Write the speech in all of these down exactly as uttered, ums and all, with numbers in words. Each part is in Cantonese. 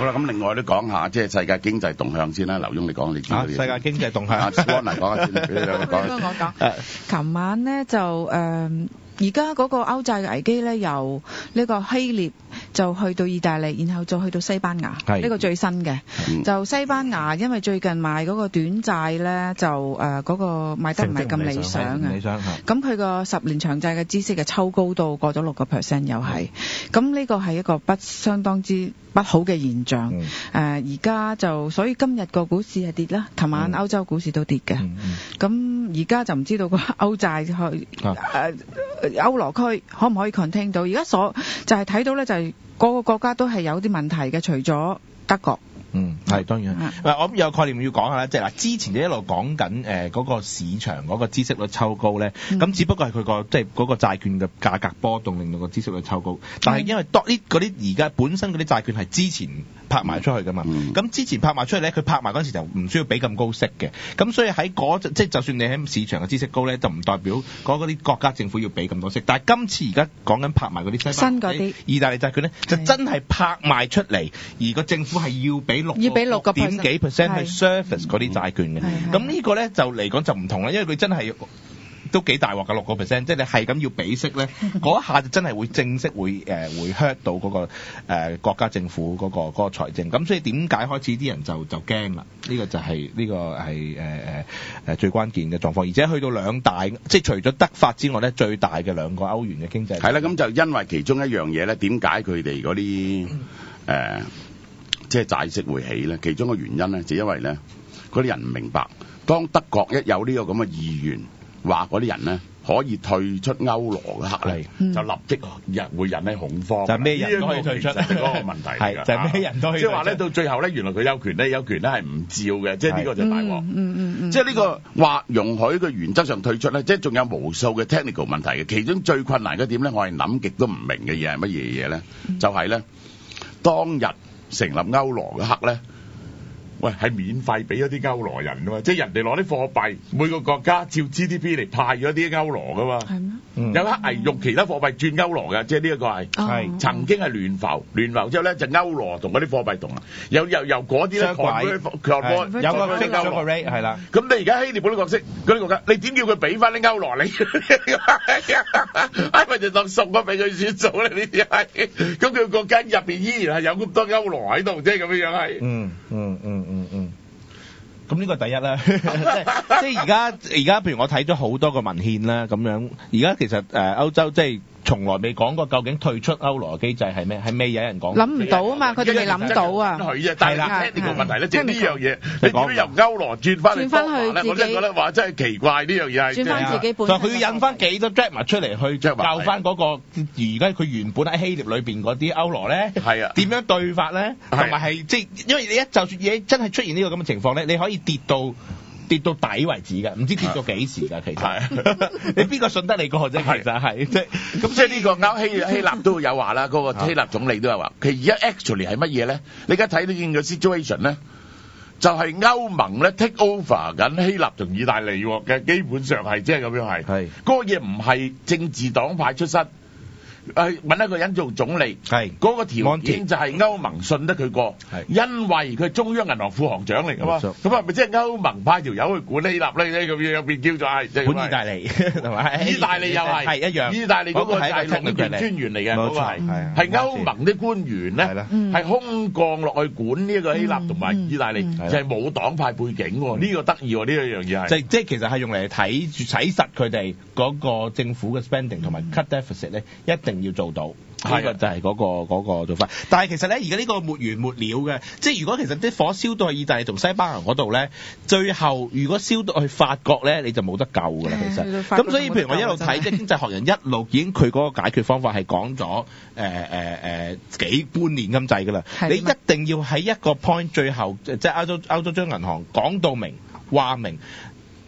好啦，咁另外都講下即係世界經濟動向先啦。劉墉你講你知道啊，世界經濟動向， 阿安嚟講下先，俾你兩個講。 我講。琴晚呢就誒。呃而家嗰個歐債嘅危機咧，由呢個希臘就去到意大利，然後就去到西班牙，呢、這個最新嘅、嗯。就西班牙，因為最近賣嗰個短債咧，就誒嗰、呃那個賣得唔係咁理想啊。理想咁佢個十年長債嘅孳息嘅抽高到過咗六個 percent， 又係。咁呢個係一個不相當之不好嘅現象。誒而家就所以今日個股市係跌啦，琴晚歐洲股市都跌嘅。咁而家就唔知道個歐債去誒。啊呃歐羅區可唔可以 contain 到？而家所就係睇到咧，就係個個國家都係有啲問題嘅，除咗德國。 嗯，係當然。嗱、嗯，我有概念要講下啦，即係嗱，之前就一路講緊誒嗰個市場嗰個孳息率抽高咧，咁、嗯、只不過係佢個即係嗰個債券嘅價格波動令到個孳息率抽高，但係因為多呢嗰啲而家本身嗰啲債券係之前拍賣出去噶嘛，咁、嗯、之前拍賣出去咧，佢拍賣嗰陣時就唔需要俾咁高息嘅，咁所以喺嗰即係就算你喺市場嘅孳息高咧，就唔代表嗰啲國家政府要俾咁多息，但係今次而家講緊拍賣嗰啲新嗰啲意大利債券咧，就真係拍賣出嚟，而個政府係要俾。 要俾六個點幾 percent 去 service 嗰啲債券嘅，咁呢個咧就嚟講就唔同啦，因為佢真係都幾大鑊嘅六個 percent，即係你係咁要俾息咧，嗰一下就真係會正式會誒、呃、會 hurt 到嗰、那個誒、呃、國家政府嗰、那個嗰、那個財政，咁所以點解開始啲人就就驚啦？呢、這個就係、是、呢、這個係誒誒誒最關鍵嘅狀況，而且去到兩大，即係除咗德法之外咧，最大嘅兩個歐元嘅經濟係啦，咁就因為其中一樣嘢咧，點解佢哋嗰啲誒？呃即係債息會起咧，其中個原因咧就因為咧嗰啲人唔明白，當德國一有呢個咁嘅意願，話嗰啲人咧可以退出歐羅嘅刻咧，就立即人會引起恐慌。 就係、是、咩人都可以退出， 係嗰個問題嚟㗎。 就係、是、咩人都可以退出。 即係話咧，到最後咧，原來佢有權咧，有權咧係唔照嘅，即係呢個就大鑊。 嗯嗯嗯。 即係呢個話容許佢原則上退出咧，即係仲有無數嘅 technical 問題嘅。其中最困難嘅點咧，我係諗極都唔明嘅嘢係乜嘢嘢咧？就係、是、咧，當日成立歐羅嘅刻咧，喂係免費俾咗啲歐羅人㗎嘛，即係人哋攞啲貨幣，每個國家照 G D P 嚟派咗啲歐羅㗎嘛。係咩？嗯、有刻係用其他貨幣轉歐羅嘅，即係呢一個係係、哦、曾經係聯浮，聯浮之後咧就歐羅同嗰啲貨幣同啊，有由由嗰啲咧有個 fix 歐羅 rate 係啦。咁你而家希臘嗰啲角色嗰啲國家，你點叫佢俾翻啲歐羅你？係咪就當送咗俾佢算數咧？呢啲係咁佢國家入邊依然係有咁多歐羅喺度，即係咁樣樣係。嗯嗯嗯嗯嗯。 咁呢個第一啦，即係即係而家而家，譬如我睇咗好多個文獻啦，咁樣而家其實誒歐洲即係從來未講過究竟退出歐羅嘅機制係咩？係未有人講。 諗唔到啊嘛，佢哋未諗到啊。 係啦，呢個問題咧，即係呢樣嘢，你點樣由歐羅轉翻轉翻去自己？我真係覺得話真係奇怪呢樣嘢係。 轉翻自己本。 就佢要印翻幾多 drachma 出嚟去教翻嗰個而家佢原本喺希臘裏邊嗰啲歐羅咧，係啊，點樣對法咧？同埋係即係因為你一就算嘢真係出現呢個咁嘅情況咧，你可以跌到跌到底為止㗎，唔知跌到幾時㗎，其實你邊個信得你個啫？其實係即係咁，即係呢個歐希希臘都有話啦，嗰個希臘總理都有話，佢而家 actually 係乜嘢咧？你而家睇到見個 situation 咧，就係歐盟咧 take over 緊希臘同意大利嘅，基本上係即係咁樣係。係嗰個嘢唔係政治黨派出身。誒揾一個人做總理，係嗰、那個條件就係歐盟信得佢過，因為佢係中央銀行副行長嚟㗎嘛，咁係咪即係歐盟派條友去管希臘咧？咁樣入邊叫做係管意大利，係咪？ 意大利又係係一樣，意大利嗰個係一個農權專員嚟嘅，嗰、那個係係歐盟啲官員咧，係空降落去管呢一個希臘同埋意大利，嗯嗯、就係、是、冇黨派背景喎，呢、這個得意喎，呢一樣嘢係。 就即係其實係用嚟睇住睇實佢哋嗰個政府嘅 spending 同埋 cut deficit 咧，一定要做到，呢、這個就係嗰、那個嗰、那個做法。但係其實咧，而家呢個沒完沒了嘅，即係如果其實啲火燒到去意大利同西班牙嗰度咧，最後如果燒到去法國咧，你就冇得救㗎啦。其實，咁所以譬如我一路睇即係經濟學人一路已經佢嗰個解決方法係講咗誒誒誒幾半年咁滯㗎啦。你一定要喺一個 point 最後，即係歐洲歐洲央銀行講到明話明。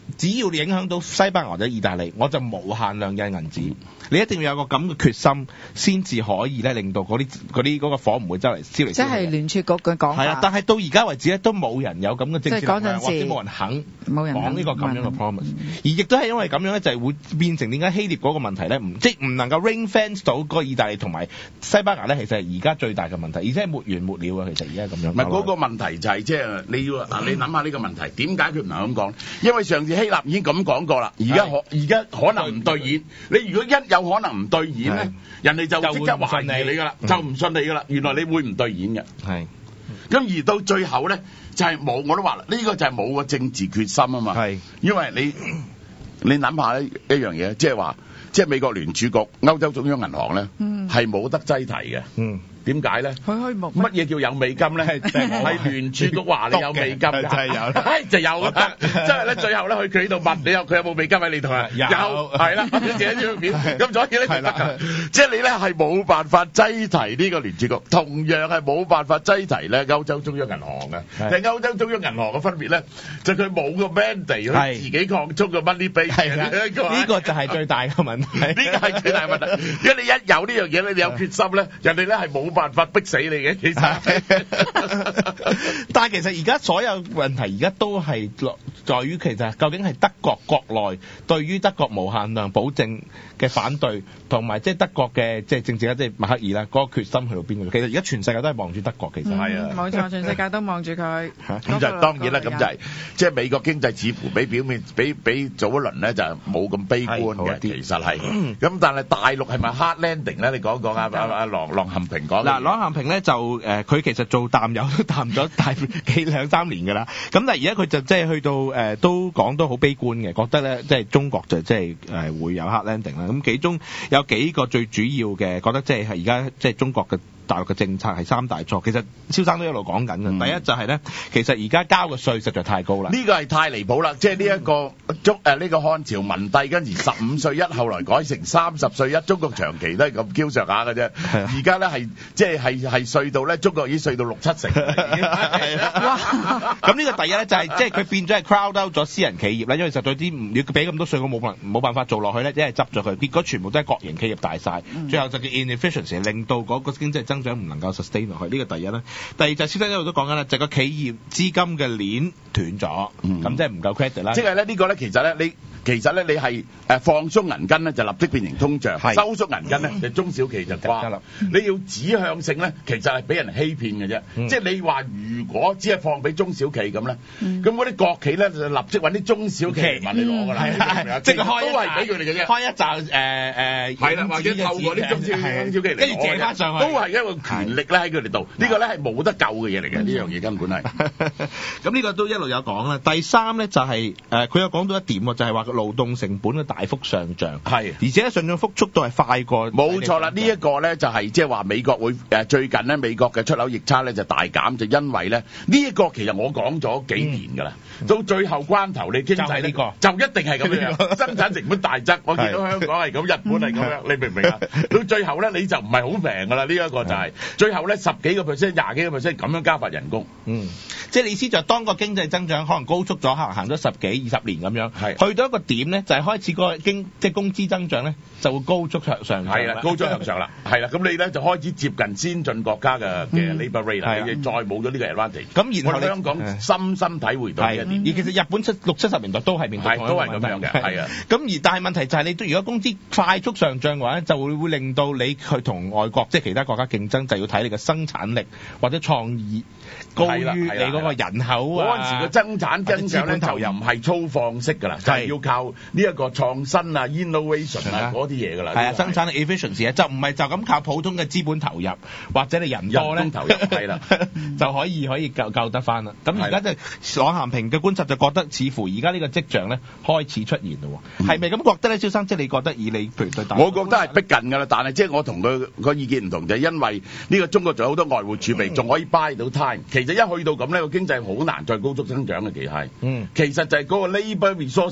只要你影響到西班牙或者意大利，我就無限量印銀紙。你一定要有個咁嘅決心，先至可以咧令到嗰啲嗰啲嗰個火唔會周圍燒嚟燒去。 即係聯儲局嘅講法。 係啊，但係到而家為止咧，都冇人有咁嘅政治能量，或者冇人肯冇人講呢個咁樣嘅 promise。而亦都係因為咁樣咧，就係會變成點解希臘嗰個問題咧，唔即係唔能夠 ring fence 到個意大利同埋西班牙咧，其實係而家最大嘅問題，而且係沒完沒了啊！其實而家咁樣。 唔係嗰個問題就係即係你要嗱，你諗下呢個問題點解佢唔係咁講？因為上次希臘已經咁講過啦，而家可而家可能唔兌現。你如果一有可能唔兌現咧，人哋就即刻懷疑你㗎啦，就唔信你㗎啦。原來你會唔兌現嘅。係。咁而到最後咧，就係冇，我都話啦，呢個就係冇個政治決心啊嘛。係。因為你你諗下呢一樣嘢，即係話，即係美國聯儲局、歐洲中央銀行咧，係冇得擠提嘅。嗯。點解咧？乜嘢叫有美金咧？係聯儲局話你有美金㗎，就係有，就有啦。即係咧，最後咧，佢佢喺度問你有佢有冇美金喺你度啊？有，係啦，你寫張面。咁所以咧，係啦，即係你咧係冇辦法擠提呢個聯儲局，同樣係冇辦法擠提咧歐洲中央銀行嘅。但係歐洲中央銀行嘅分別咧，就佢冇個 mandate 去自己擴充個 money base。係啦， 呢個就係最大嘅問題。 呢個係最大嘅問題。如果你一有呢樣嘢咧，你有決心咧，人哋咧係冇辦法逼死你嘅，其實。 但係其實而家所有問題而家都係在於其實究竟係德國國內對於德國無限量保證嘅反對，同埋即係德國嘅即係政治家即係默克爾啦，嗰個決心去到邊度？其實而家全世界都係望住德國，其實係啊， 冇錯，全世界都望住佢。 咁就當然啦，咁就係即係美國經濟似乎比表面比比早一輪咧就冇咁悲觀嘅，其實係。咁但係大陸係咪 hard landing 咧？你講講啊，阿阿郎郎咸平講。 嗱，郎咸平咧就誒，佢、呃、其實做淡友都淡咗大幾兩三年㗎啦。咁但係而家佢就即係去到誒、呃，都講都好悲觀嘅，覺得咧即係中國就即係誒會有 hard landing 啦。咁其中有幾個最主要嘅，覺得即係係而家即係中國嘅大陸嘅政策係三大錯。其實蕭生都一路講緊嘅。嗯、第一就係咧，其實而家交嘅稅實在太高啦。呢個係太離譜啦！即係呢一個中誒呢個漢朝文帝跟住十五歲一，後來改成三十歲一，中國長期都係咁嬌上下嘅啫。而家咧係即係係係稅到咧，中國已經稅到六七成。咁呢個第一咧就係即係佢變咗係 crowd out 咗私人企業啦，因為實在啲唔要俾咁多稅，我冇辦冇辦法做落去咧，即係執咗佢，結果全部都係國營企業大晒，嗯、最後就叫 inefficiency， 令到嗰個經濟增長唔能夠 sustain 落去。呢、這個第一啦。第二就係蕭生一路都講緊啦，就係、是、個企業資金嘅鏈斷咗，咁、嗯、即係唔夠 credit 啦。即係咧呢個咧，其實咧你其實咧你係誒放鬆銀根咧，就立即變成通脹；收縮銀根咧，就中小企就瓜。嗯、你要指向性咧，其實係俾人欺騙嘅啫。嗯、即係你話如果只係放俾中小企咁咧，咁嗰啲國企咧就立即揾啲中小企嚟問你攞㗎啦。即係開都係俾佢哋嘅啫，開一紮誒誒，係啦，或者透過啲中小中小企嚟，跟住借翻上去，都係一個權力咧喺佢哋度。呢個咧係冇得救嘅嘢嚟嘅，呢樣嘢根本係。咁呢個都一路有講啦。第三咧就係、是、誒，佢、呃、有講到一點喎，就係話個勞動成本嘅大幅上漲，係，而且上漲幅速度係快過。冇錯啦，呢一個咧就係即係話美國會誒最近咧美國嘅出口逆差咧就大減，就因為咧呢一個其實我講咗幾年㗎啦，嗯、到最後關頭你經濟呢、這個就一定係咁樣，生產成本大增。我見到香港係咁，日本係咁樣，你明唔明啊？到最後咧你就唔係好平㗎啦，呢、這、一個就係、是、最後咧十幾個 percent、廿幾個 percent 咁樣加發人工。嗯，即係你意思就係當個經濟增長可能高速咗，可能行咗十幾二十年咁樣，係去到一個點咧，就係、是、開始個經即係工資增長咧就會高速上上係啦，高速向上啦，係啦，咁你咧就開始接近先進國家嘅嘅 labour rate 啦，你再冇咗呢個 advantage。咁然後香港深深體會到嘅，而其實日本七六七十年代都係面對都係咁樣嘅，係啊。咁而但係問題就係你如果工資快速上漲嘅話咧，就會會令到你去同外國即係其他國家競爭，就要睇你嘅生產力或者創意高於你嗰個人口啊。嗰陣時嘅增產增長咧就又唔係粗放式㗎啦，就係要靠呢一個創新啊 innovation 啊嗰啲嘢㗎啦。係啊，生產力 efficiency 啊，就唔係就咁靠普通嘅資本投入或者你人多咧投入係啦，就可以可以救救得翻啦。咁而家就郎咸平嘅觀察就覺得似乎而家呢個跡象咧開始出現咯。係咪咁覺得咧，蕭生？即係你覺得以你譬如對大，我覺得係逼近㗎啦。但係即係我同佢個意見唔同，就係因為呢個中國仲有好多外匯儲備，仲可以 buy 到 time。其實一去到咁呢個經濟好難再高速增長嘅，其實係。嗯。其實就係嗰個 labour resources 差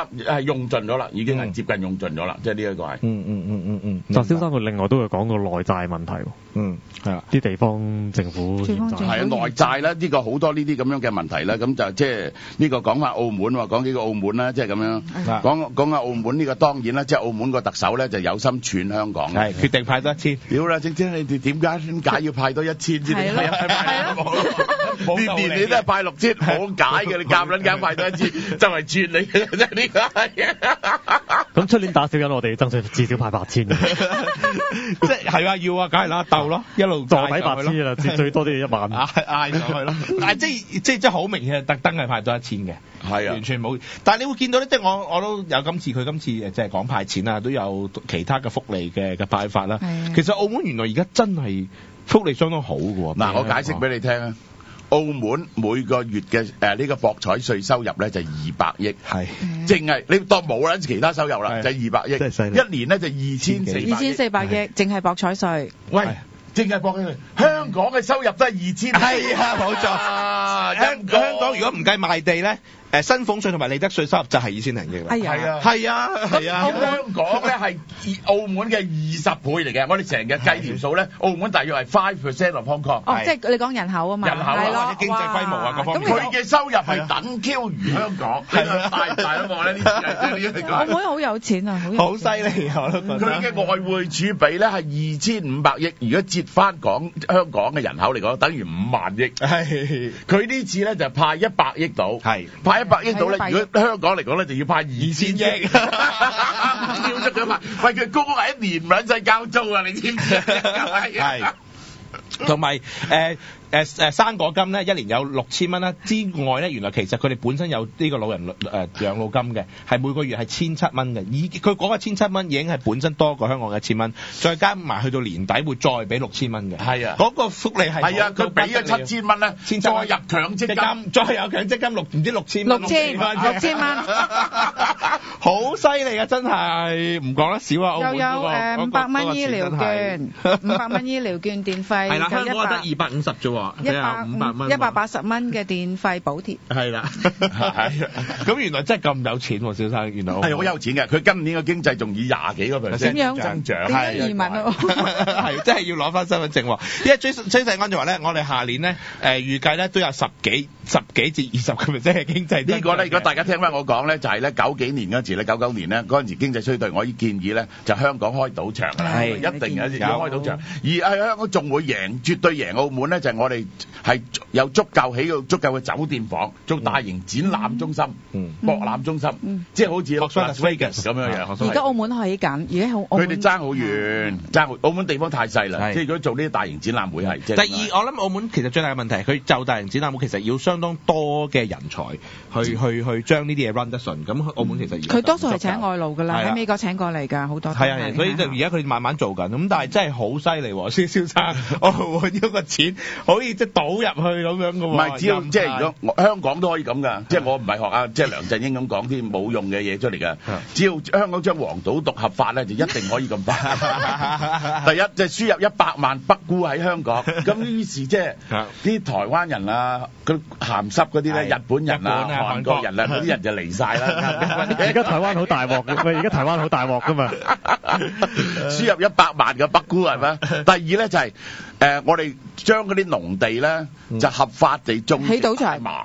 係用盡咗啦，已經係接近用盡咗啦，即係呢一個係。 嗯嗯嗯嗯嗯。 但蕭生佢另外都會講到內債問題喎。 嗯，係啊， 啲地方政府欠債。 係啊，內債啦，呢個好多呢啲咁樣嘅問題啦，咁就即係呢個講下澳門喎，講幾個澳門啦，即係咁樣。講講下澳門呢個當然啦，即係澳門個特首咧就有心串香港。 係決定派多一千。 屌啦，正正你哋點解點解要派多一千先？ 係咯，係咯， 年年你都係派六千，冇解嘅，你夾撚夾派多一千，就係串你嘅啫，呢個係。 咁出年打小人，我哋爭取至少派八千。即係係啊，要啊，梗係啦，鬥咯，一路坐底八千啦，最多都要一萬。 嗌嗌上去咯，但係即係即係即係好明顯係特登係派多一千嘅， 係啊， 完全冇。但係你會見到咧，即係我我都有今次佢今次誒即係講派錢啊，都有其他嘅福利嘅嘅派法啦。其實澳門原來而家真係福利相當好嘅喎。 嗱，我解釋俾你聽啊。澳門每個月嘅誒呢個博彩稅收入咧就二百億，係淨係你當冇啦，其他收入啦就二百億，一年咧就二千四百二千四百億，淨係博彩稅。 喂，淨係博彩稅，香港嘅收入都係二千， 係啊，冇錯。香香港如果唔計賣地咧。誒薪俸稅同埋利得稅收入就係二千零億啦， 係啊， 係啊，係啊， 香港咧係澳門嘅二十倍嚟嘅，我哋成日計條數咧，澳門大約係 five percent of Hong Kong。 哦，即係你講人口啊嘛， 人口啊， 或者經濟規模啊各方面， 佢嘅收入係等 Q 於香港，係啊，大大一個咧呢啲。 澳門好有錢啊，好好犀利啊！我都覺得佢嘅外匯儲備咧係二千五百億，如果折翻港香港嘅人口嚟講，等於五萬億。係，佢呢次咧就派一百億到，係派一百億到咧。如果香港嚟講咧，就要派二千億，超出咗派。喂，佢高係一年唔撚使交租啊！你知唔知？ 係，同埋誒。誒誒生果金咧一年有六千蚊啦，之外咧原來其實佢哋本身有呢個老人誒、呃、養老金嘅，係每個月係千七蚊嘅，已佢講嘅千七蚊已經係本身多過香港嘅一千蚊，再加埋去到年底會再俾六千蚊嘅。係啊，嗰個福利係係啊，佢俾咗七千蚊咧，再入強積金，再有強積金六唔知六千蚊，六千六千蚊， 好犀利啊！真係唔講得少啊！ 又有誒五百蚊醫療券，五百蚊醫療券電費， 係啦，香港得二百五十啫喎。 一百五百蚊，一百八十蚊嘅電費補貼。係啦， 係咁原來真係咁有錢喎，小生原來係好有錢嘅。佢今年嘅經濟仲以廿幾個 percent 增長， 係移民啊， 係真係要攞翻身份證喎。因為崔崔世安就話咧，我哋下年咧誒預計咧都有十幾十幾至二十個 percent 嘅經濟。 呢個咧，如果大家聽翻我講咧，就係咧九幾年嗰陣時咧，九九年咧嗰陣時經濟衰退，我已建議咧就香港開賭場啦，係一定有要開賭場，而喺香港仲會贏，絕對贏澳門咧，就係我哋。係有足夠起到足夠嘅酒店房，做大型展覽中心、嗯、博覽中心，嗯、即係好似 Las Vegas 咁樣樣。 而家澳門起緊，而家好。 佢哋爭好遠，爭澳門地方太細啦。即係如果做呢啲大型展覽會係。 第二，我諗澳門其實最大嘅問題係佢就大型展覽會其實要相當多嘅人才去、嗯、去去將呢啲嘢 run 得順。咁澳門其實佢多數係請外勞㗎啦，喺美國請過嚟㗎好多。 係啊，所以就而家佢慢慢做緊。咁但係真係好犀利喎，蕭生，我換咗個錢可以即係倒入去咁樣嘅喎， 唔係只要即係如果香港都可以咁噶，即係我唔係學啊，即係梁振英咁講啲冇用嘅嘢出嚟噶。只要香港將黃賭毒合法咧，就一定可以咁快。第一即係輸入一百萬北姑喺香港，咁於是即係啲台灣人啊，嗰鹹濕嗰啲咧，日本人啊、韓國人啊嗰啲人就嚟晒啦。 而家台灣好大鑊嘅，喂！而家台灣好大鑊噶嘛， 輸入一百萬嘅北姑係咪？第二咧就係。誒、呃，我哋將嗰啲農地咧、嗯、就合法地種起賭大麻，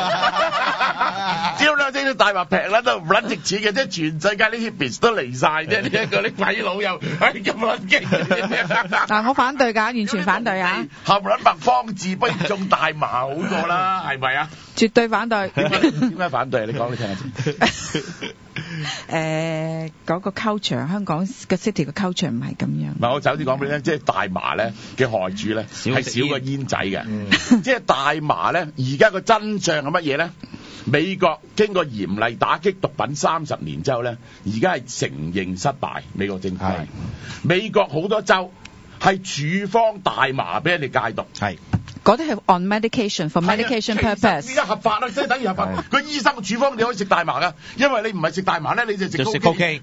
只要兩隻大麻平啦都唔撚值錢嘅，即係全世界啲 hippies 都嚟晒啫，呢一個啲鬼佬又係咁撚勁。 嗱，我反對㗎，完全反對啊！ 合撚白方治不如種大麻好過啦，係咪啊？ 絕對反對。 點解點解反對？你講你聽下先。 誒、呃，嗰、那個 culture 香港嘅 city 嘅 culture 唔係咁樣。唔係， 我首先講俾你聽，即係大麻咧嘅害處咧係少過煙仔嘅。嗯、即係大麻咧，而家個真相係乜嘢咧？美國經過嚴厲打擊毒品三十年之後咧，而家係承認失敗。美國政府係美國好多州係處方大麻俾人哋戒毒。係。 嗰啲係 on medication for medication purpose。 而家合法啦，即係等於合法。個醫生嘅處方你可以食大麻噶，因為你唔係食大麻咧，你就食 cocaine。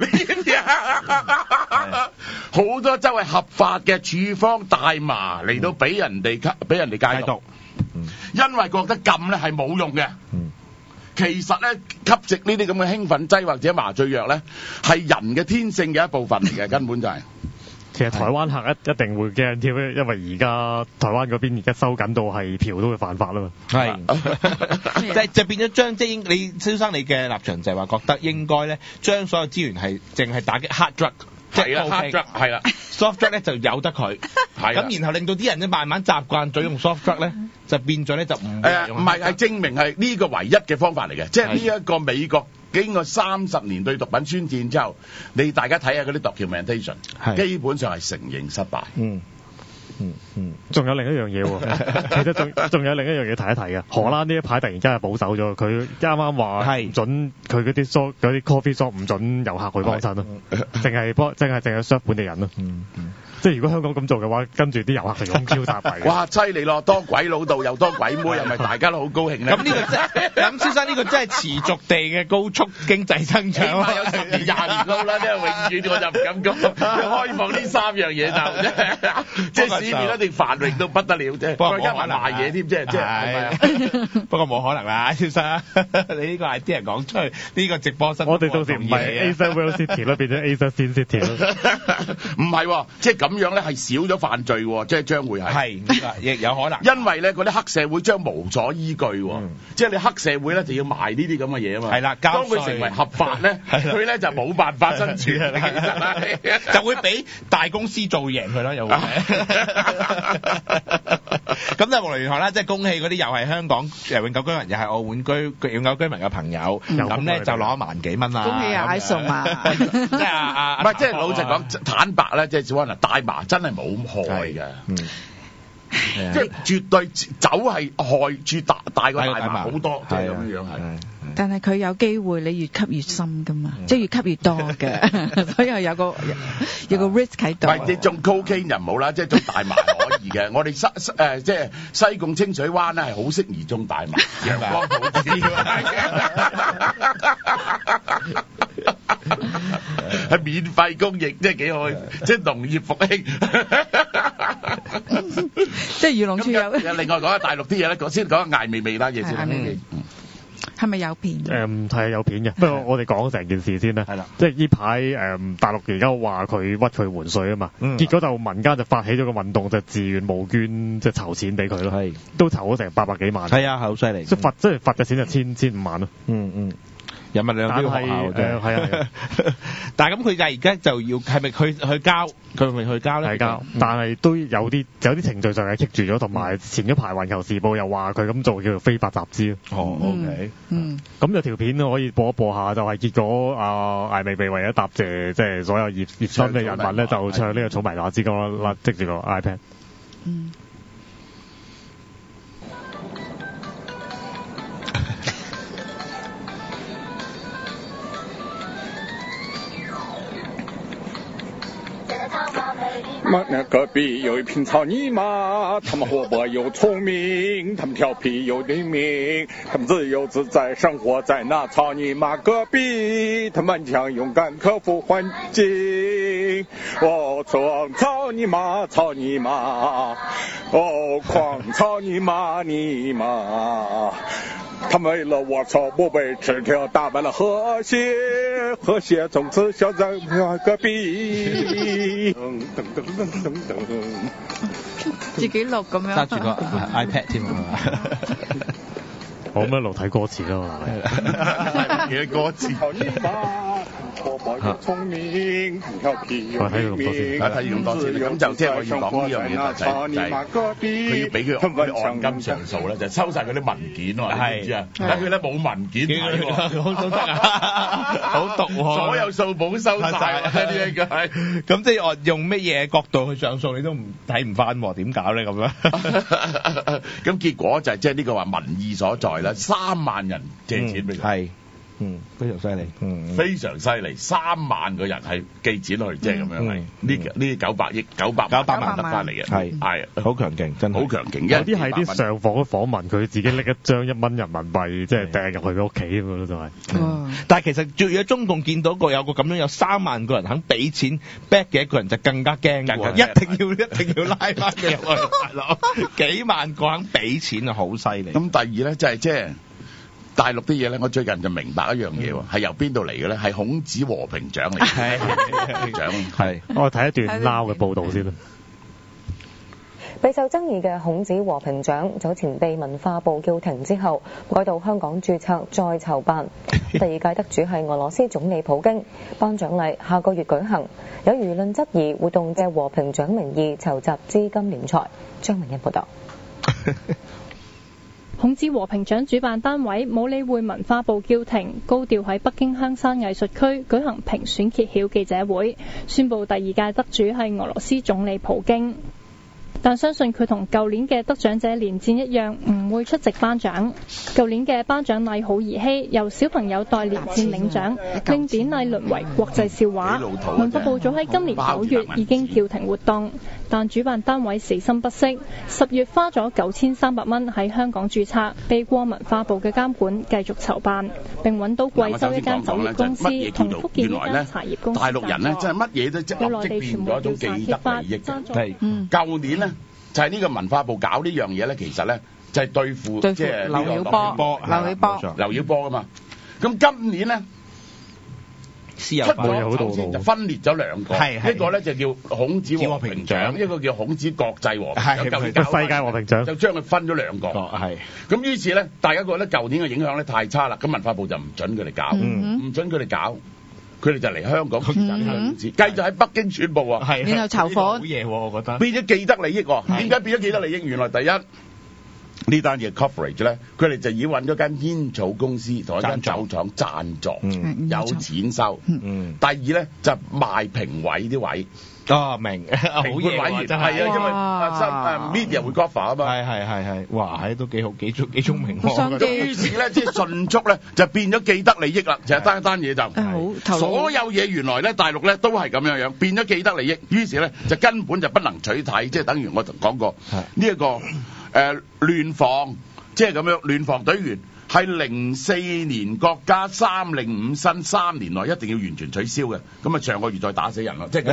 好多州係合法嘅處方大麻嚟到俾人哋俾人哋戒毒，因為覺得禁咧係冇用嘅。其其實咧吸食呢啲咁嘅興奮劑或者麻醉藥咧，係人嘅天性嘅一部分嚟嘅，根本就係、是。 其實台灣客一一定會驚添，因為而家台灣嗰邊而家收緊到係嫖都會犯法啦嘛。係， 即係就變咗將即係應你蕭生你嘅立場就係話覺得應該咧將所有資源係淨係打擊 hard drug。係啦 ，hard drug 係啦 ，soft drug 咧就由得佢，係咁然後令到啲人咧慢慢習慣咗用 soft drug 咧，就變咗咧就唔誒唔係係證明係呢個唯一嘅方法嚟嘅，即係呢一個美國經過三十年對毒品宣戰之後，你大家睇下嗰啲 documentation， 基本上係承認失敗。嗯。 嗯嗯，仲有另一樣嘢喎，其實仲仲有另一樣嘢提一提嘅。荷蘭呢一排突然間係保守咗，佢啱啱話唔準佢嗰啲 shop 嗰啲 coffee shop 唔準遊客去幫襯咯，淨係幫淨係淨係 serve 本地人咯。嗯嗯，即係如果香港咁做嘅話，跟住啲遊客就咁 Q 曬嚟。哇！ 犀利咯，多鬼佬道又多鬼妹，係咪大家都好高興咧？ 咁呢個真咁，先生呢個真係持續地嘅高速經濟增長啊！ 有十年廿年高啦，即係永遠我就唔敢講。開放呢三樣嘢就即係市面一定繁榮到不得了啫。不過而家賣賣嘢添，即係即係。不過冇可能啦，先生，你呢個係啲人講出去，呢個直播室我哋到時唔係 Asia World City 咯，變咗 Asia Sin City 咯。 唔係喎，即係咁樣咧係少咗犯罪喎，即係將會係。係，亦有可能。因為咧嗰啲黑社會將無所依據喎，即係你黑社會咧就要賣呢啲咁嘅嘢啊嘛。係啦，當佢成為合法咧，佢咧就冇辦法生存啦，其實就會俾大公司做贏佢啦，又會。咁就無論如何啦，即係恭喜嗰啲又係香港誒永久居民，又係澳門居永久居民嘅朋友，咁咧就攞一萬幾蚊啦。 恭喜啊！I 送啊！ 即係啊啊！唔係，即係老實講，坦白咧，即係可能大麻真係冇害嘅。嗯。即係絕對酒係害處大大過大麻好多，即係咁樣樣係。 但係佢有機會，你越吸越深噶嘛，即係越吸越多嘅，所以係有個有個 risk 喺度。 唔係你種 cocaine 就唔好啦，即係種大麻可以嘅。我哋西誒即係西貢清水灣咧係好適宜種大麻，陽光普照，係免費供應，即係幾好，即係農業復興。 即係漁農處有。 另外講下大陸啲嘢咧，講先講下艾未未啦嘢先。 係咪有片？ 誒係有片嘅，不過我哋講成件事先啦。係啦，即係呢排誒大陸而家話佢屈佢換稅啊嘛，結果就民間就發起咗個運動，就自願募捐，即係籌錢俾佢咯。係，都籌咗成八百幾萬。 係啊，係好犀利。 即係罰，即係罰嘅錢就千千五萬咯。 嗯嗯。人物兩個學校嘅，係啊，但係咁佢就而家就要係咪去去交？佢係咪去交咧？ 係交，但係都有啲有啲程序上係棘住咗，同埋前一排《環球時報》又話佢咁做叫做非法集資。 哦 ，OK， 嗯， 咁有條片可以播一播下，就係結果啊艾未未為咗答謝即係所有熱熱心嘅人民咧，就唱呢個草莓馬之歌啦，即住個 iPad。嗯。 妈，那隔壁有一群草泥马，他们活泼又聪明，他们调皮又灵敏，他们自由自在生活在那草泥马隔壁，他们强勇敢克服环境。哦，装草泥马，草泥马，哦，狂草泥马，泥马。他们为了我草不被枝条打败了和谐，和谐从此消在隔壁。噔噔噔噔噔噔。 自己錄咁樣。 揸住個 iPad 添啊嘛。 我咁一路睇歌詞咯， 係嘅歌詞。 活潑又聰明，調皮又靈敏， 睇咁多次，咁就即係我要講呢樣嘢就係就係佢要俾佢佢按金上訴咧，就收晒佢啲文件喎，你知唔知啊？等佢咧冇文件睇喎， 好得啊，好毒喎， 所有數簿收晒呢一個係， 咁即係我用乜嘢角度去上訴，你都唔睇唔翻喎？點搞咧咁樣？ 咁結果就係即係呢個話民意所在啦，三萬人借錢俾佢。 係。嗯，非常犀利， 嗯，非常犀利，三萬個人係寄錢去，即係咁樣係，呢呢九百億九百九百萬得翻嚟嘅，係係好強勁，真係好強勁。 有啲係啲上訪訪問，佢自己拎一張一蚊人民幣，即係掟入去佢屋企咁咯，就係。 但係其實如果中共見到個有個咁樣有三萬個人肯俾錢 back 嘅一個人，就更加驚喎，一定要一定要拉翻佢入去，大佬幾萬個肯俾錢啊，好犀利。 咁第二咧就係即係。 大陸啲嘢咧，我最近就明白一樣嘢喎，係由邊度嚟嘅咧？係孔子和平獎嚟嘅，獎係。 我睇一段撈嘅報導先啦。 備受爭議嘅孔子和平獎早前被文化部叫停之後，改到香港註冊再籌辦。第二屆得主係俄羅斯總理普京，頒獎禮下個月舉行。有輿論質疑活動借和平獎名義籌集資金斂財。張文欣報道。 孔子和平獎主辦單位冇理會文化部叫停，高調喺北京香山藝術區舉行評選揭曉記者會，宣布第二屆得主係俄羅斯總理普京。但相信佢同舊年嘅得獎者連戰一樣，唔會出席頒獎。舊年嘅頒獎禮好兒戲，由小朋友代連戰領獎，令典禮淪為國際笑話。文化部早喺今年九月已經叫停活動，但主辦單位死心不息，十月花咗九千三百蚊喺香港註冊，避過文化部嘅監管，繼續籌辦，並揾到貴州一間酒業公司同福建一間茶葉公司大陸人呢，真係乜嘢都即係立即變咗一種既得利益嘅。係舊年呢。就係呢個文化部搞呢樣嘢咧，其實咧就係對付即係劉曉波、劉曉波、劉曉波啊嘛。咁今年咧出咗首先就分裂咗兩個，一個咧就叫孔子和平獎，一個叫孔子國際和平獎， 就世界和平獎， 就將佢分咗兩個。係咁於是咧，大家覺得舊年嘅影響咧太差啦，咁文化部就唔準佢哋搞，唔準佢哋搞。佢哋就嚟香港，嗯、繼續喺北京宣佈啊， 然後籌款， 好嘢喎，我覺得變咗既得利益喎。點解變咗既得利益？原來第一呢單嘢 coverage 咧，佢哋就已經揾咗間煙草公司同一間酒廠贊助，嗯、有錢收。嗯、第二咧就賣評委啲位。 哦，明，好嘢喎，真係啊，因為新誒 media 會 cover 啊嘛， 係係係係，哇，係都幾好，幾聰幾聰明喎。 咁於是咧，即係迅速咧就變咗既得利益啦，就係單一單嘢就，所有嘢原來咧大陸咧都係咁樣樣，變咗既得利益，於是咧就根本就不能取締，即係等於我講過呢一個誒聯防，即係咁樣聯防隊員。係零四年國家三令五申三年內一定要完全取消嘅，咁啊上個月再打死人咯，即係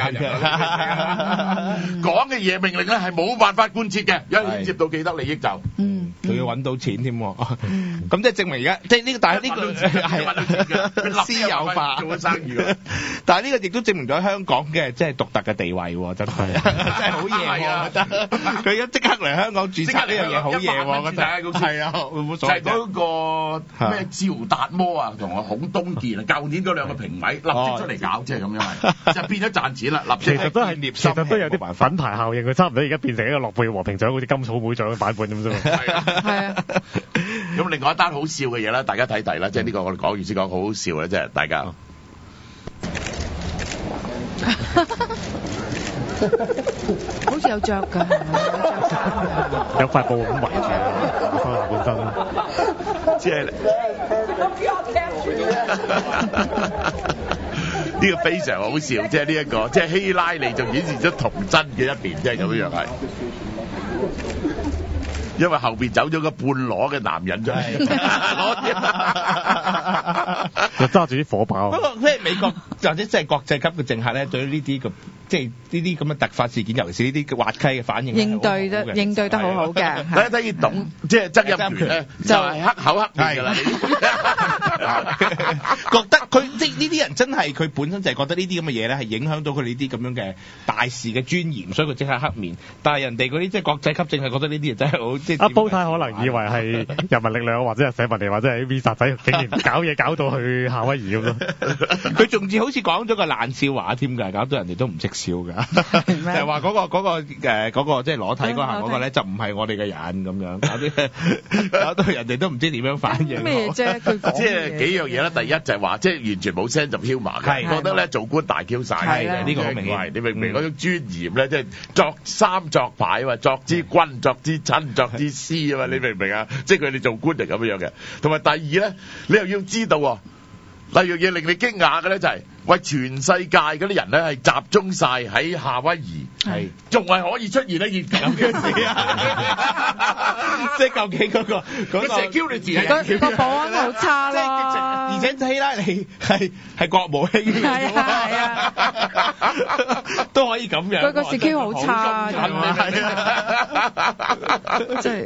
講嘅嘢命令咧係冇辦法貫徹嘅，一牽涉到既得利益就， 嗯，仲要揾到錢添，咁即係證明而家即係呢個，但係呢個係私有化做緊生意， 但係呢個亦都證明咗香港嘅即係獨特嘅地位喎，真係真係好嘢喎，我覺得佢一即刻嚟香港註冊呢樣嘢好嘢喎，我覺得係啊，冇所謂。 個咩趙達摩啊，同阿孔東健啊，舊年嗰兩個評委立即出嚟搞，即係咁樣係，就變咗賺錢啦。立即其實都係其實都有啲品牌效應，佢差唔多而家變成一個諾貝爾和平獎，好似金草莓獎嘅版本咁啫嘛。係啊，係啊。 咁另外一單好笑嘅嘢啦，大家睇睇啦，即係呢個我哋講完先講，好好笑咧，即係大家。 好似有著㗎， 有塊布咁圍住啊，本身即係呢個非常好笑，即係呢一個，即係希拉里就顯示咗童真嘅一邊，即係咁樣係。因為後邊走咗個半裸嘅男人出嚟， 就揸住啲火炮。 不過即係美國或者即係國際級嘅政客咧，對於呢啲咁即係呢啲咁嘅突發事件，尤其是呢啲滑稽嘅反應， 應對得應對得好好嘅。 大家睇見董即係曾蔭權咧，就係黑口黑面㗎啦。 覺得佢即係呢啲人真係佢本身就係覺得呢啲咁嘅嘢咧，係影響到佢呢啲咁樣嘅大事嘅尊嚴，所以佢即刻黑面。但係人哋嗰啲即係國際級政客覺得呢啲嘢真係好。 阿煲太可能以為係人民力量或者係社民連或者係 Visa 仔，竟然搞嘢搞到去夏威夷咁咯。 佢仲似好似講咗個爛笑話添㗎，搞到人哋都唔識笑㗎。就係話嗰個嗰個誒嗰個即係裸體嗰下嗰個咧，就唔係我哋嘅人咁樣，搞啲搞到人哋都唔知點樣反應。 咩啫？佢講即係幾樣嘢啦。第一就係話，即係完全冇聲就飄埋，覺得咧做官大 Q 晒。 係呢個好明顯。 你明唔明嗰種尊嚴咧？即係作三作牌啊，作之君，作之親，作之師啊嘛，你明唔明啊？即係佢哋做官係咁樣嘅。同埋第二咧，你又要知道喎，第二樣嘢令你驚訝嘅咧就係、是，喂，全世界嗰啲人咧係集中晒喺夏威夷，係仲係可以出現一件咁嘅事啊！ 即係究竟嗰、那個嗰、那個 security 係個保安好差咯， 而且希拉里係係國務卿， 係啊係啊， 都可以咁樣。 佢個 security 好差㗎，即係。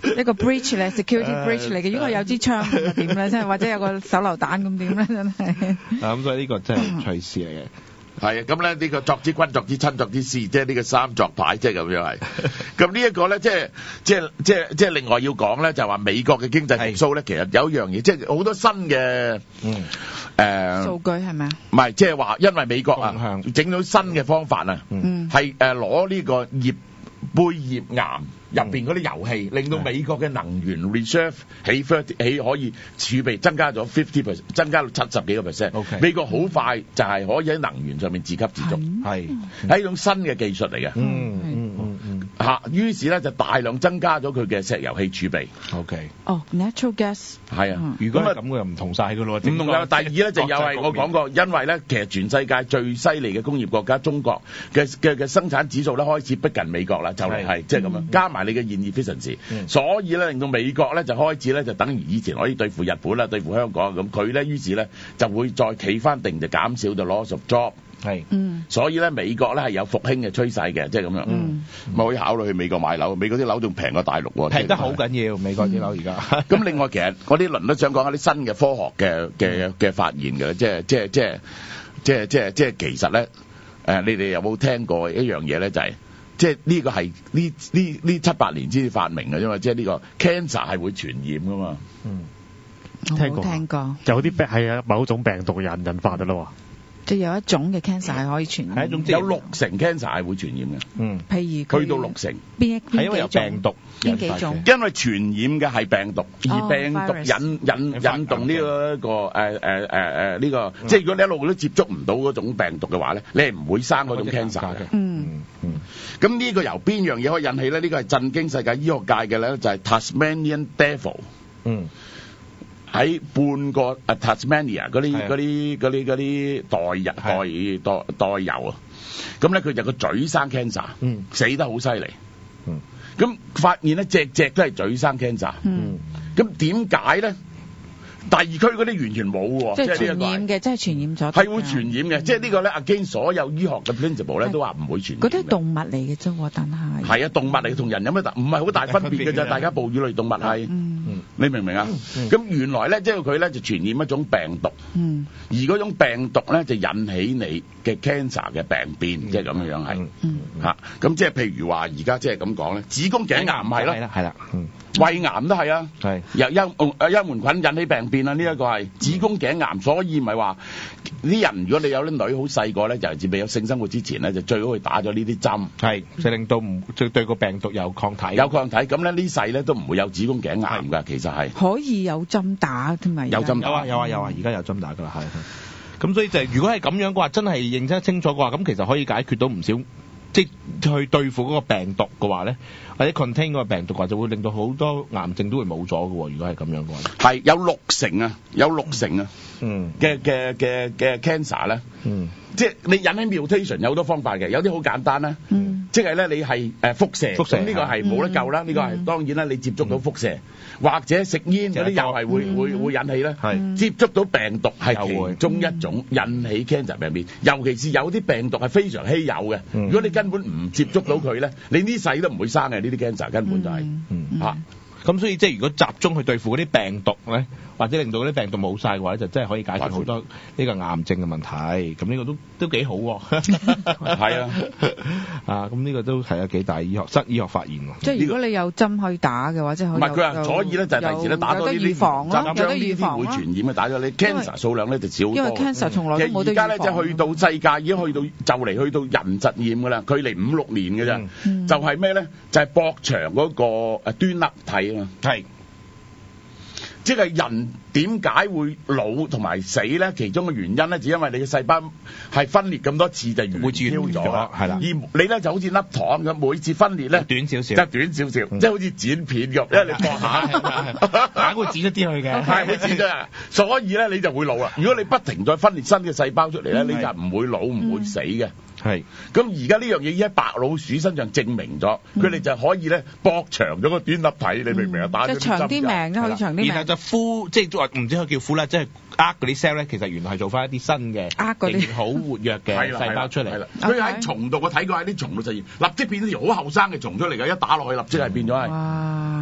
一個 breach 嚟 security breach 嚟嘅。如果有支槍咁點咧？即係或者有個手榴彈咁點咧？真係。 啊咁所以呢個真係趣事嚟嘅。 係啊，咁咧呢個作之君、作之親、作之師，即係呢個三作牌，即係咁樣係。咁呢一個咧，即係即係即係即係另外要講咧，就係話美國嘅經濟復甦咧，其實有一樣嘢，即係好多新嘅嗯誒數據係咪啊？ 唔係，即係話因為美國啊整到新嘅方法啊， 嗯， 係誒攞呢個葉貝葉岩入邊嗰啲油氣，令到美國嘅能源 reserve 起起可以儲備增加咗 fifty percent， 增加到七十幾個 percent。 Okay. 美國好快就係可以喺能源上面自給自足， 係係一種新嘅技術嚟嘅。 嗯嗯嗯嗯嚇，於是咧就大量增加咗佢嘅石油氣儲備。 ，OK。 哦 natural gas 係啊， 如果係咁，佢又唔同晒㗎咯。 唔同㗎。第二咧就又係我講過，因為咧其實全世界最犀利嘅工業國家中國嘅嘅嘅生產指數咧開始逼近美國啦，就係係即係咁樣，加埋你嘅現役 efficiency，所以咧令到美國咧就開始咧就等於以前可以對付日本啦、對付香港咁，佢咧於是咧就會再企翻定，就減少咗 loss of job。 係， 嗯， 所以咧美國咧係有復興嘅趨勢嘅，即係咁樣，嗯，咪可以考慮去美國買樓，美國啲樓仲平過大陸喎， 平得好緊要，美國啲樓而家。 咁另外其實我啲輪都想講下啲新嘅科學嘅嘅嘅發現嘅，即係即係即係即係即係即係其實咧，誒你哋有冇聽過一樣嘢咧？就係即係呢個係呢呢呢七八年先至發明嘅，因為即係呢個 cancer 係會傳染噶嘛。 嗯， 聽過聽過， 有啲病係啊某種病毒引引發嘅咯。 即係有一種嘅 cancer 係可以傳染， 係一種有六成 cancer 係會傳染嘅。 嗯， 譬如佢去到六成， 邊一係因為有病毒邊幾種？ 因為傳染嘅係病毒，而病毒 virus 引引引動呢個一個誒誒誒誒呢個，即係如果你一路都接觸唔到嗰種病毒嘅話咧，你係唔會生嗰種 cancer 嘅。 嗯嗯， 咁呢個由邊樣嘢可以引起咧？呢個係震驚世界醫學界嘅咧，就係 Tasmanian Devil。 嗯。 喺半個啊 Tasmania 嗰啲係啊嗰啲嗰啲嗰啲代日代代代油啊，咁咧佢就個嘴生 cancer， 嗯， 死得好犀利， 嗯， 咁發現咧隻隻都係嘴生 cancer， 嗯， 咁點解咧？第二區嗰啲完全冇喎， 即係係呢一個傳染嘅，即係傳染咗， 係會傳染嘅，即係呢個咧 again 所有醫學嘅 principle 咧都話唔會傳染。 嗰啲動物嚟嘅啫喎，但係係啊，動物嚟同人有咩大唔係好大分別嘅啫，大家哺乳類動物係， 嗯， 你明唔明啊？咁原來咧，即係佢咧就傳染一種病毒， 嗯， 而嗰種病毒咧就引起你嘅 cancer 嘅病變，即係咁樣樣係， 嗯， 嚇，咁即係譬如話而家即係咁講咧，子宮頸癌唔係咯， 係啦係啦，嗯， 胃癌都係啊， 係由幽誒幽門菌引起病變啊，呢一個係子宮頸癌，所以咪話啲人如果你有啲女好細個咧，尤其是未有性生活之前咧，就最好去打咗呢啲針， 係，就令到唔對對個病毒有抗體， 有抗體，咁咧呢世咧都唔會有子宮頸癌㗎，其實係可以有針打添咪？ 有針打有啊有啊有啊，而家有針打㗎啦，係。咁所以就係如果係咁樣嘅話，真係認真清楚嘅話，咁其實可以解決到唔少，即係去對付嗰個病毒嘅話咧，或者 contain 嗰個病毒嘅話，就會令到好多癌症都會冇咗嘅喎。如果係咁樣嘅話， 係有六成啊，有六成啊嗯嘅嘅嘅嘅 cancer 咧， 嗯， 即係你引起 mutation 有好多方法嘅，有啲好簡單啦， 嗯， 即係咧你係誒輻射， 輻射咁呢個係冇得救啦，呢個係當然啦，你接觸到輻射或者食煙嗰啲又係會會會引起咧， 係接觸到病毒係又會其中一種引起 cancer 病變，尤其是有啲病毒係非常稀有嘅， 嗯如果你根本唔接觸到佢咧，你呢世都唔會生嘅呢啲 cancer 根本就係嗯嚇。 咁所以即係如果集中去對付嗰啲病毒咧，或者令到嗰啲病毒冇晒嘅話咧，就真係可以解決好多呢個癌症嘅問題。咁呢個都都幾好喎。 係啊， 啊咁呢個都係有幾大醫學新醫學發現喎。 即係如果你有針可以打嘅話，即係唔係佢話，所以咧就係第時咧打多呢啲預防咯，有得預防會傳染嘅打咗你 cancer 數量咧就少好多。 因為 cancer 從來都冇得預防。 其實而家咧即係去到世界已經去到就嚟去到人實驗㗎啦，距離五六年㗎咋， 嗯、 就係咩咧？就係、是、駁牆嗰個誒端粒體啊嘛。 係。 即係人點解會老同埋死咧？其中嘅原因咧，就因為你嘅細胞係分裂咁多次就完挑咗啦， 係啦。 而你咧就好似粒糖咁，每次分裂咧短少少， 即係短少少， 嗯、 即係好似剪片咁，因為你放下， 硬會剪一啲去嘅， 係會剪咗。所以咧你就會老啦。如果你不停再分裂新嘅細胞出嚟咧，你就唔會老唔會死嘅。 係。 咁而家呢樣嘢喺白老鼠身上證明咗，佢哋就可以咧駁長咗個短粒體，你明唔明啊？打咗即係長啲命都可以長啲命。 然後就敷，即係話唔知佢叫敷啦，即係呃嗰啲 cell 咧，其實原來係做翻一啲新嘅， 呃嗰啲好活躍嘅細胞出嚟。 佢喺蟲度，我睇過喺啲蟲度實驗，立即變咗條好後生嘅蟲出嚟㗎，一打落去立即係變咗係。 哇！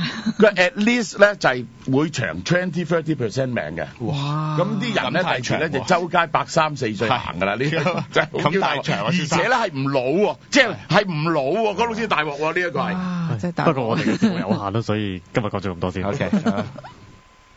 佢 at least 咧就係每場 twenty thirty percent 命嘅。 哇！ 咁啲人咧第時咧就周街百三四歲行㗎啦，呢個真係咁大場啊！ 而且咧係唔老喎，即係係唔老喎，嗰老師大鑊喎，呢一個係。 哇！真係大鑊。 不過我哋嘅節目有限啦，所以今日講咗咁多先。 OK。